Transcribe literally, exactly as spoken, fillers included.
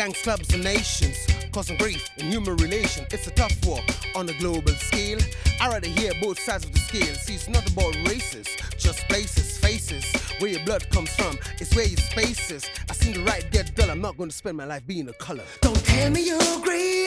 gangs, clubs, and nations, causing grief in human relation. It's a tough war on a global scale. I rather hear both sides of the scale. See, it's not about races, just places, faces. Where your blood comes from, it's where your space is. I seen the right dead girl, I'm not gonna spend my life being a color. Don't tell me you agree.